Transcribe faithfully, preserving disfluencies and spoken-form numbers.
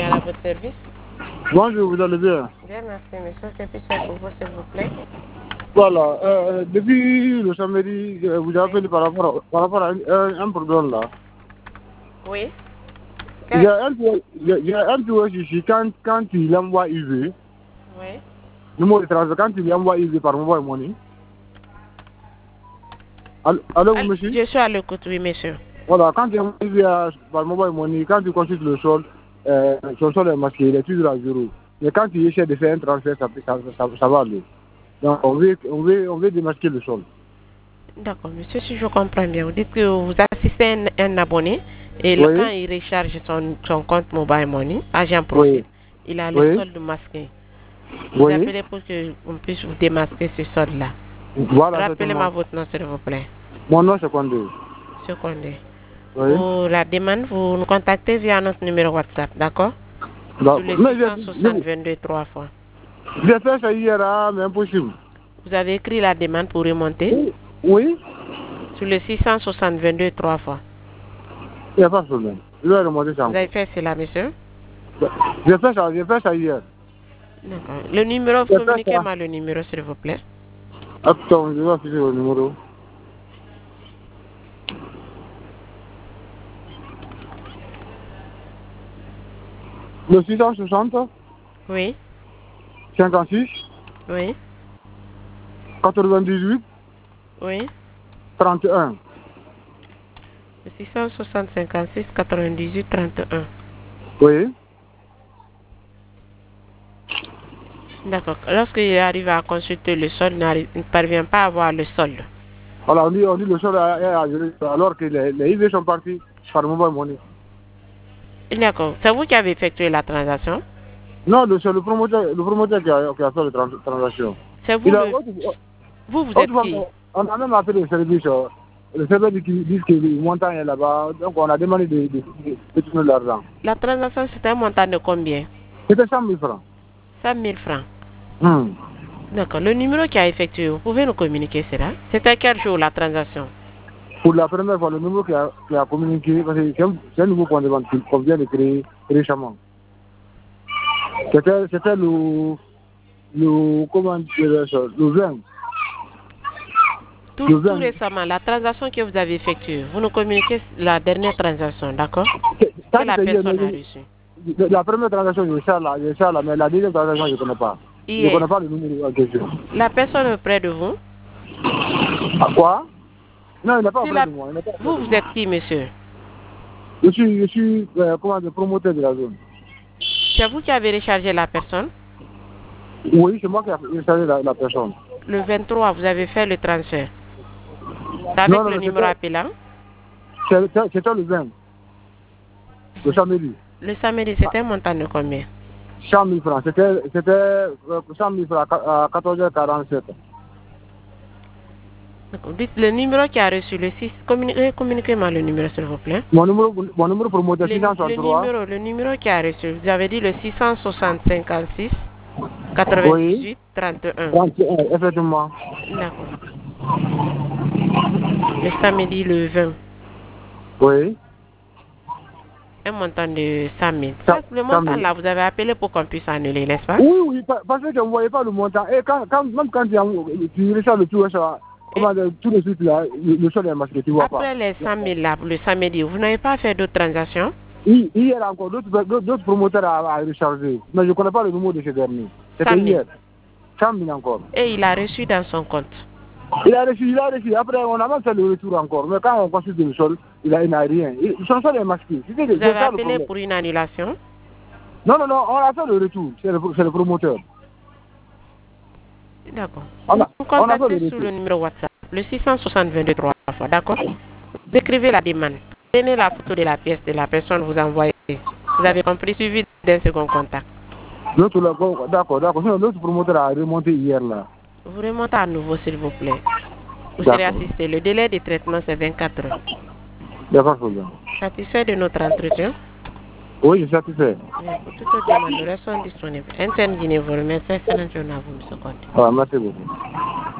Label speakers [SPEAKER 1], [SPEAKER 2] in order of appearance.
[SPEAKER 1] à votre service.
[SPEAKER 2] Bonjour, vous allez bien?
[SPEAKER 1] Bien, merci, monsieur. Que puis-je faire pour vous, s'il vous plaît?
[SPEAKER 2] Voilà, euh, depuis le samedi, euh, vous avez appelé par rapport à, par rapport à un, un, un problème là.
[SPEAKER 1] Oui.
[SPEAKER 2] Il y a un peu, il y a, il y a un peu ici, quand, quand il envoie I V,
[SPEAKER 1] Oui.
[SPEAKER 2] le mot de transfert, quand il envoie I V par mobile money. Allô, allô
[SPEAKER 1] Al-
[SPEAKER 2] monsieur?
[SPEAKER 1] Je suis à l'écoute, oui, monsieur.
[SPEAKER 2] Voilà, quand il envoie I V à- par mobile money, quand il consulte le sol, euh, son sol est masqué, il est toujours à zéro. Mais quand il essaie de faire un transfert, ça, ça, ça, ça va aller. Donc on veut, on veut, on veut démasquer le sol.
[SPEAKER 1] D'accord, monsieur, si je comprends bien, vous dites que vous assistez un, un abonné et le- quand
[SPEAKER 2] Oui,
[SPEAKER 1] il recharge son, son compte mobile money, agent profit,
[SPEAKER 2] oui,
[SPEAKER 1] il a le
[SPEAKER 2] oui,
[SPEAKER 1] solde masqué. Vous
[SPEAKER 2] oui.
[SPEAKER 1] appelez pour que on puisse vous démasquer ce solde-là.
[SPEAKER 2] Voilà,
[SPEAKER 1] Rappelez-moi
[SPEAKER 2] exactement.
[SPEAKER 1] votre nom, s'il vous plaît.
[SPEAKER 2] Mon nom, c'est Condé.
[SPEAKER 1] Seconde.
[SPEAKER 2] Oui.
[SPEAKER 1] Pour la demande, vous nous contactez via notre numéro WhatsApp, d'accord? Sur
[SPEAKER 2] Donc,
[SPEAKER 1] le
[SPEAKER 2] mais
[SPEAKER 1] six cent soixante
[SPEAKER 2] j'ai
[SPEAKER 1] vingt-deux trois fois.
[SPEAKER 2] j'ai fait ça hier, hein, mais impossible.
[SPEAKER 1] Vous avez écrit la demande pour remonter
[SPEAKER 2] Oui, oui,
[SPEAKER 1] sur le six cent soixante vingt-deux trois fois.
[SPEAKER 2] il n'y a pas de problème. Je vais remonter ça
[SPEAKER 1] Vous avez
[SPEAKER 2] encore.
[SPEAKER 1] fait cela, monsieur?
[SPEAKER 2] J'ai fait ça, j'ai fait ça hier.
[SPEAKER 1] D'accord. Le numéro,
[SPEAKER 2] J'ai fait ça.
[SPEAKER 1] communiquez-moi le numéro, s'il vous plaît.
[SPEAKER 2] Attends, je vais afficher le numéro. Le six cent soixante,
[SPEAKER 1] Oui,
[SPEAKER 2] cinquante-six,
[SPEAKER 1] oui,
[SPEAKER 2] quatre-vingt-dix-huit,
[SPEAKER 1] oui.
[SPEAKER 2] trente et un.
[SPEAKER 1] Le six cent soixante cinquante-six quatre-vingt-dix-huit trente et un.
[SPEAKER 2] Oui.
[SPEAKER 1] D'accord. Lorsqu'il arrive à consulter le solde, il n'arrive- il ne parvient pas à voir le solde.
[SPEAKER 2] Voilà, on dit, on dit le sol est à gérer, alors que les, les I V sont partis par mobile money.
[SPEAKER 1] D'accord. C'est vous qui avez effectué la transaction?
[SPEAKER 2] Non, le- c'est le promoteur, le promoteur qui a, qui a fait la trans- transaction.
[SPEAKER 1] C'est vous
[SPEAKER 2] Il a,
[SPEAKER 1] le... Vous, vous êtes
[SPEAKER 2] autrefois,
[SPEAKER 1] qui?
[SPEAKER 2] on a même appelé le service. euh, Le service dit qu'il- dit que le montant est là-bas. Donc on a demandé de, de, de, de tourner l'argent.
[SPEAKER 1] La transaction, c'est un montant de combien?
[SPEAKER 2] C'était cent mille francs.
[SPEAKER 1] Cinq mille francs.
[SPEAKER 2] Hmm.
[SPEAKER 1] D'accord. Le numéro qui a effectué, vous pouvez nous communiquer cela? C'était quel jour la transaction?
[SPEAKER 2] Pour la première fois, le numéro qui a, qui a communiqué, parce que c'est un, c'est un nouveau point de vente qu'on vient de créer récemment. C'était c'était le, le, comment dire ça, le vingt.
[SPEAKER 1] Tout,
[SPEAKER 2] Le
[SPEAKER 1] tout
[SPEAKER 2] vingt.
[SPEAKER 1] récemment, la transaction que vous avez effectuée, vous nous communiquez la dernière transaction, d'accord?
[SPEAKER 2] Ça,
[SPEAKER 1] Que la
[SPEAKER 2] c'était hier,
[SPEAKER 1] personne a
[SPEAKER 2] mais
[SPEAKER 1] reçue.
[SPEAKER 2] La la première transaction, je sais là, je sais là, mais la deuxième transaction, je ne connais pas. Je ne
[SPEAKER 1] Hier,
[SPEAKER 2] connais pas le numéro en question.
[SPEAKER 1] la personne près de vous,
[SPEAKER 2] Ah, quoi? Non, il n'est pas
[SPEAKER 1] si
[SPEAKER 2] auprès
[SPEAKER 1] la...
[SPEAKER 2] de moi. Il n'est pas auprès
[SPEAKER 1] vous,
[SPEAKER 2] de
[SPEAKER 1] vous
[SPEAKER 2] moi.
[SPEAKER 1] êtes qui, monsieur?
[SPEAKER 2] Je suis, je suis euh, comment dire, promoteur de la zone.
[SPEAKER 1] C'est vous qui avez rechargé la personne?
[SPEAKER 2] Oui, c'est moi qui ai installé la, la personne.
[SPEAKER 1] Le vingt-trois, vous avez fait le transfert. C'est
[SPEAKER 2] Non,
[SPEAKER 1] avec
[SPEAKER 2] non,
[SPEAKER 1] le
[SPEAKER 2] mais
[SPEAKER 1] numéro
[SPEAKER 2] c'était
[SPEAKER 1] appelant?
[SPEAKER 2] c'était- c'était le vingt, le samedi.
[SPEAKER 1] Le samedi, c'était un montant de combien?
[SPEAKER 2] cent mille francs. C'était c'était, euh, cent mille francs à quatorze heures quarante-sept.
[SPEAKER 1] D'accord. Dites le numéro qui a reçu le six. Communiquez, communiquez-moi le numéro, s'il vous plaît.
[SPEAKER 2] Mon numéro, mon numéro promoteur,
[SPEAKER 1] Le,
[SPEAKER 2] six cent
[SPEAKER 1] le
[SPEAKER 2] soixante-trois.
[SPEAKER 1] numéro, le numéro qui a reçu, vous avez dit le six cent soixante cinquante-six
[SPEAKER 2] Oui,
[SPEAKER 1] quatre-vingt-dix-huit trente et un.
[SPEAKER 2] trente et un, effectivement.
[SPEAKER 1] D'accord. Le samedi, le vingt.
[SPEAKER 2] Oui,
[SPEAKER 1] Un montant de cent mille.
[SPEAKER 2] cent
[SPEAKER 1] Ça, le
[SPEAKER 2] cent
[SPEAKER 1] montant
[SPEAKER 2] mille.
[SPEAKER 1] là, vous avez appelé pour qu'on puisse annuler, n'est-ce pas?
[SPEAKER 2] Oui, oui, pa- parce que je ne voyais pas le montant. Et quand, quand, même quand tu, en- tu reçois le tout, ça,
[SPEAKER 1] Et
[SPEAKER 2] comment dire, tout de suite, là, le, le sol est masqué, tu vois pas.
[SPEAKER 1] après les cent mille là, le samedi, vous n'avez pas fait d'autres transactions?
[SPEAKER 2] Hi- Hier encore, d'autres d'autres- d'autres promoteurs à, à recharger. Mais je ne connais pas le numéro de ce dernier.
[SPEAKER 1] cent
[SPEAKER 2] C'était
[SPEAKER 1] mille.
[SPEAKER 2] hier. cent mille encore.
[SPEAKER 1] Et il a reçu dans son compte.
[SPEAKER 2] Il a reçu, il a reçu. Après, on a même fait le retour encore. Mais quand on consulte le sol, il n'a il n'a rien. Il- son sol est masqué. C'est
[SPEAKER 1] Vous
[SPEAKER 2] c'est
[SPEAKER 1] avez
[SPEAKER 2] ça le
[SPEAKER 1] appelé
[SPEAKER 2] problème.
[SPEAKER 1] pour une annulation?
[SPEAKER 2] Non, non, non, on a fait le retour. C'est le, c'est le promoteur.
[SPEAKER 1] D'accord.
[SPEAKER 2] On
[SPEAKER 1] Vous
[SPEAKER 2] a,
[SPEAKER 1] nous
[SPEAKER 2] on a fait
[SPEAKER 1] contactez
[SPEAKER 2] le
[SPEAKER 1] sur
[SPEAKER 2] retour.
[SPEAKER 1] le numéro WhatsApp, le six cent soixante vingt-deux trois fois, d'accord? Décrivez la demande. Prenez la photo de la pièce de la personne vous envoyez. Vous avez compris, suivi d'un second contact.
[SPEAKER 2] L'autre, là, bon, d'accord, d'accord. Sinon, l'autre promoteur a remonté hier, là.
[SPEAKER 1] Vous remontez à nouveau, s'il vous plaît. Vous serez
[SPEAKER 2] D'accord.
[SPEAKER 1] assisté. Le délai de traitement, c'est vingt-quatre heures.
[SPEAKER 2] Il n'y a pas de problème.
[SPEAKER 1] Satisfait de notre entretien?
[SPEAKER 2] Oui, je suis satisfait.
[SPEAKER 1] Bien, pour toute autre demande, nous restons disponibles. N T N Guinée vous remercie. Excellente journée à vous, M. Conte.
[SPEAKER 2] Voilà, merci beaucoup.